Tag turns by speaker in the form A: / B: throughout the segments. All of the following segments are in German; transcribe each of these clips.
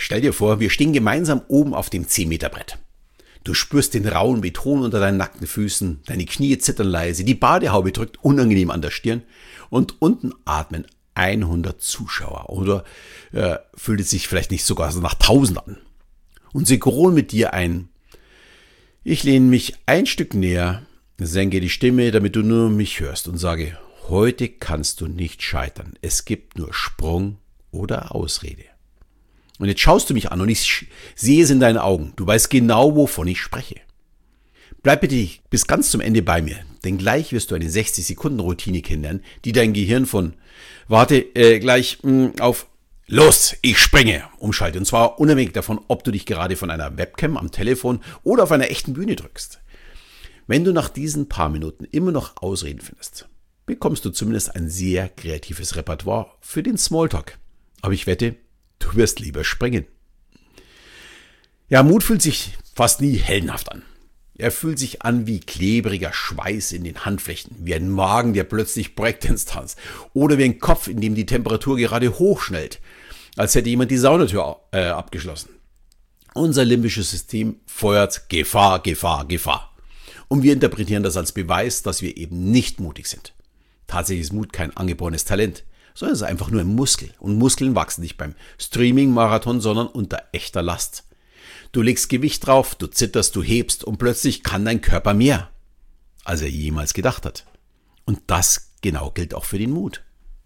A: Stell dir vor, wir stehen gemeinsam oben auf dem 10-Meter-Brett. Du spürst den rauen Beton unter deinen nackten Füßen, deine Knie zittern leise, die Badehaube drückt unangenehm an der Stirn und unten atmen 100 Zuschauer oder fühlt es sich vielleicht nicht sogar so nach 1000 an. Und sie grollen mit dir ein. Ich lehne mich ein Stück näher, senke die Stimme, damit du nur mich hörst und sage, heute kannst du nicht scheitern. Es gibt nur Sprung oder Ausrede. Und jetzt schaust du mich an und ich sehe es in deinen Augen. Du weißt genau, wovon ich spreche. Bleib bitte bis ganz zum Ende bei mir, denn gleich wirst du eine 60-Sekunden-Routine kennenlernen, die dein Gehirn von gleich auf los, ich springe umschaltet. Und zwar unabhängig davon, ob du dich gerade von einer Webcam am Telefon oder auf einer echten Bühne drückst. Wenn du nach diesen paar Minuten immer noch Ausreden findest, bekommst du zumindest ein sehr kreatives Repertoire für den Smalltalk. Aber ich wette, du wirst lieber springen. Ja, Mut fühlt sich fast nie heldenhaft an. Er fühlt sich an wie klebriger Schweiß in den Handflächen, wie ein Magen, der plötzlich Breakdance tanzt oder wie ein Kopf, in dem die Temperatur gerade hochschnellt, als hätte jemand die Saunatür abgeschlossen. Unser limbisches System feuert Gefahr, Gefahr, Gefahr. Und wir interpretieren das als Beweis, dass wir eben nicht mutig sind. Tatsächlich ist Mut kein angeborenes Talent, sondern es ist einfach nur ein Muskel. Und Muskeln wachsen nicht beim Streaming-Marathon, sondern unter echter Last. Du legst Gewicht drauf, du zitterst, du hebst und plötzlich kann dein Körper mehr, als er jemals gedacht hat. Und das genau gilt auch für den Mut.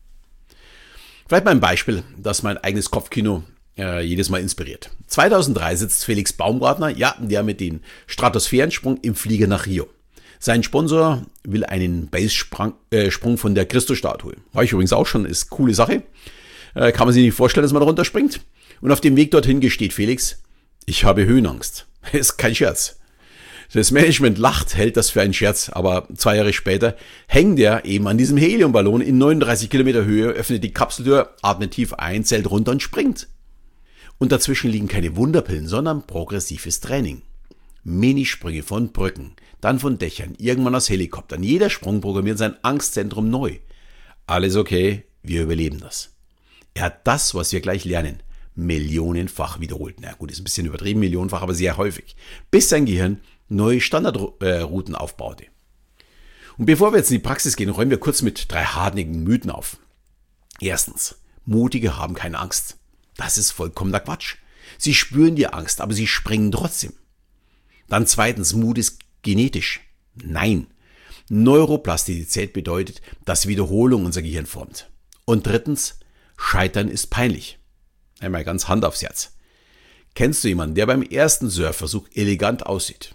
A: Vielleicht mal ein Beispiel, das mein eigenes Kopfkino jedes Mal inspiriert. 2003 sitzt Felix Baumgartner, der mit dem Stratosphärensprung im Flieger nach Rio. Sein Sponsor will einen Base-Sprung von der Christusstatue. War ich übrigens auch schon, ist eine coole Sache. Kann man sich nicht vorstellen, dass man da runterspringt. Und auf dem Weg dorthin gesteht Felix, ich habe Höhenangst. Ist kein Scherz. Das Management lacht, hält das für einen Scherz, aber 2 Jahre später hängt er eben an diesem Heliumballon in 39 Kilometer Höhe, öffnet die Kapseltür, atmet tief ein, zählt runter und springt. Und dazwischen liegen keine Wunderpillen, sondern progressives Training. Minisprünge von Brücken, dann von Dächern, irgendwann aus Helikoptern. Jeder Sprung programmiert sein Angstzentrum neu. Alles okay, wir überleben das. Er hat das, was wir gleich lernen, millionenfach wiederholt. Na gut, ist ein bisschen übertrieben, millionenfach, aber sehr häufig. Bis sein Gehirn neue Standardrouten aufbaute. Und bevor wir jetzt in die Praxis gehen, räumen wir kurz mit 3 hartnäckigen Mythen auf. Erstens, Mutige haben keine Angst. Das ist vollkommener Quatsch. Sie spüren die Angst, aber sie springen trotzdem. Dann zweitens, Mut ist genetisch. Nein. Neuroplastizität bedeutet, dass Wiederholung unser Gehirn formt. Und drittens, Scheitern ist peinlich. Einmal ganz Hand aufs Herz. Kennst du jemanden, der beim ersten Surfversuch elegant aussieht?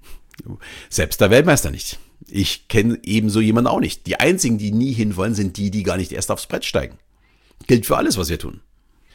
A: Selbst der Weltmeister nicht. Ich kenne ebenso jemanden auch nicht. Die einzigen, die nie hinfallen, sind die gar nicht erst aufs Brett steigen. Gilt für alles, was wir tun.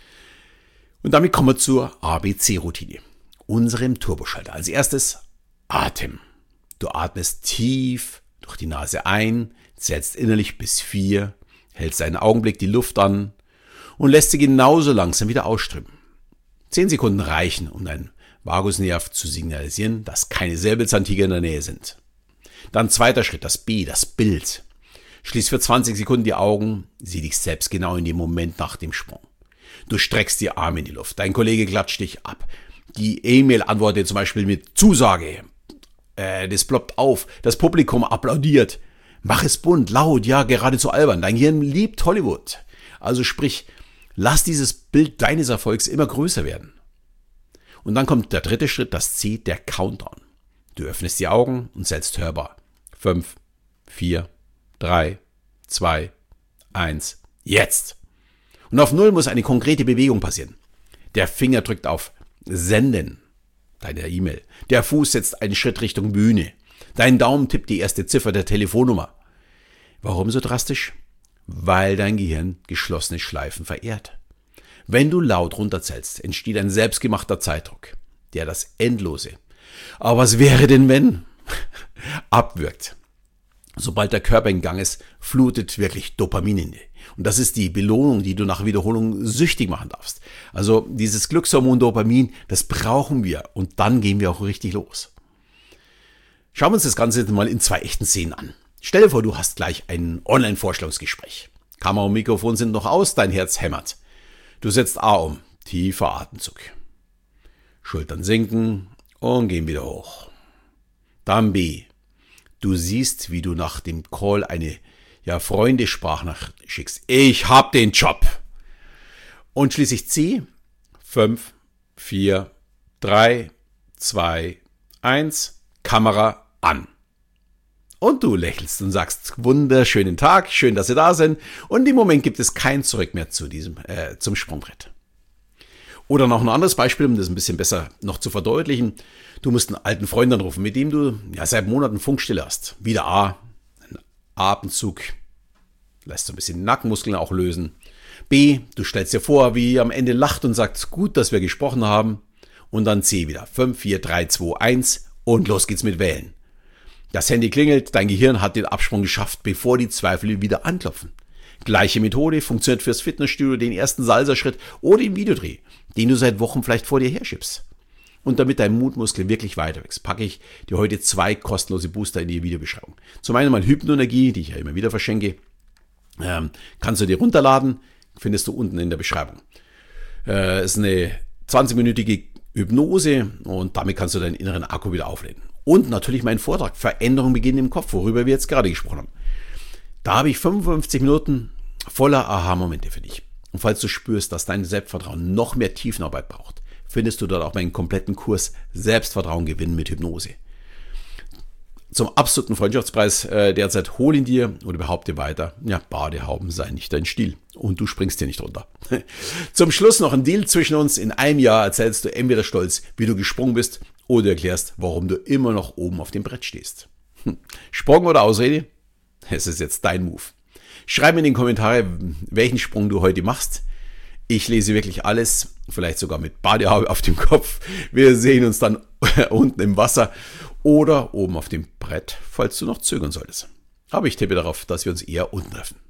A: Und damit kommen wir zur ABC-Routine, unserem Turboschalter. Als erstes Atem. Du atmest tief durch die Nase ein, zählst innerlich bis 4, hältst einen Augenblick die Luft an und lässt sie genauso langsam wieder ausströmen. 10 Sekunden reichen, um deinen Vagusnerv zu signalisieren, dass keine Säbelzahntiger in der Nähe sind. Dann zweiter Schritt, das B, das Bild. Schließ für 20 Sekunden die Augen, sieh dich selbst genau in dem Moment nach dem Sprung. Du streckst die Arme in die Luft, dein Kollege klatscht dich ab. Die E-Mail antwortet zum Beispiel mit Zusage. Das ploppt auf, das Publikum applaudiert. Mach es bunt, laut, ja, geradezu albern. Dein Gehirn liebt Hollywood. Also sprich, lass dieses Bild deines Erfolgs immer größer werden. Und dann kommt der dritte Schritt, das C, der Countdown. Du öffnest die Augen und zählst hörbar. 5, 4, 3, 2, 1, jetzt. Und auf 0 muss eine konkrete Bewegung passieren. Der Finger drückt auf Senden, deine E-Mail. Der Fuß setzt einen Schritt Richtung Bühne. Dein Daumen tippt die erste Ziffer der Telefonnummer. Warum so drastisch? Weil dein Gehirn geschlossene Schleifen verehrt. Wenn du laut runterzählst, entsteht ein selbstgemachter Zeitdruck, der das Endlose. Aber was wäre denn, wenn? Abwirkt. Sobald der Körper in Gang ist, flutet wirklich Dopamin in dir. Und das ist die Belohnung, die du nach Wiederholung süchtig machen darfst. Also dieses Glückshormon Dopamin, das brauchen wir und dann gehen wir auch richtig los. Schauen wir uns das Ganze mal in 2 echten Szenen an. Stell dir vor, du hast gleich ein Online-Vorstellungsgespräch. Kamera und Mikrofon sind noch aus, dein Herz hämmert. Du setzt A um, tiefer Atemzug. Schultern sinken und gehen wieder hoch. Dann B. Du siehst, wie du nach dem Call eine Freunde-Sprachnachricht schickst. Ich hab den Job. Und schließlich C. 5, 4, 3, 2, 1. Kamera an. Und du lächelst und sagst, wunderschönen Tag, schön, dass Sie da sind. Und im Moment gibt es kein Zurück mehr zum Sprungbrett. Oder noch ein anderes Beispiel, um das ein bisschen besser noch zu verdeutlichen. Du musst einen alten Freund anrufen, mit dem du seit Monaten Funkstille hast. Wieder A, ein Atemzug, lässt so ein bisschen die Nackenmuskeln auch lösen. B, du stellst dir vor, wie er am Ende lacht und sagt, gut, dass wir gesprochen haben. Und dann C wieder, 5, 4, 3, 2, 1 und los geht's mit Wählen. Das Handy klingelt, dein Gehirn hat den Absprung geschafft, bevor die Zweifel wieder anklopfen. Gleiche Methode funktioniert fürs Fitnessstudio, den ersten Salsa-Schritt oder den Videodreh, den du seit Wochen vielleicht vor dir herschiebst. Und damit dein Mutmuskel wirklich weiter wächst, packe ich dir heute 2 kostenlose Booster in die Videobeschreibung. Zum einen mal Hypnoenergie, die ich ja immer wieder verschenke. Kannst du dir runterladen, findest du unten in der Beschreibung. Ist eine 20-minütige Hypnose und damit kannst du deinen inneren Akku wieder aufladen. Und natürlich mein Vortrag, Veränderung beginnen im Kopf, worüber wir jetzt gerade gesprochen haben. Da habe ich 55 Minuten voller Aha-Momente für dich. Und falls du spürst, dass dein Selbstvertrauen noch mehr Tiefenarbeit braucht, findest du dort auch meinen kompletten Kurs Selbstvertrauen gewinnen mit Hypnose. Zum absoluten Freundschaftspreis derzeit hol ihn dir oder behaupte weiter, Badehauben seien nicht dein Stil und du springst hier nicht runter. Zum Schluss noch ein Deal zwischen uns. In einem Jahr erzählst du entweder stolz, wie du gesprungen bist oder erklärst, warum du immer noch oben auf dem Brett stehst. Sprung oder Ausrede? Es ist jetzt dein Move. Schreib mir in den Kommentaren, welchen Sprung du heute machst. Ich lese wirklich alles, vielleicht sogar mit Badehaube auf dem Kopf. Wir sehen uns dann unten im Wasser oder oben auf dem Brett, falls du noch zögern solltest. Aber ich tippe darauf, dass wir uns eher unten treffen.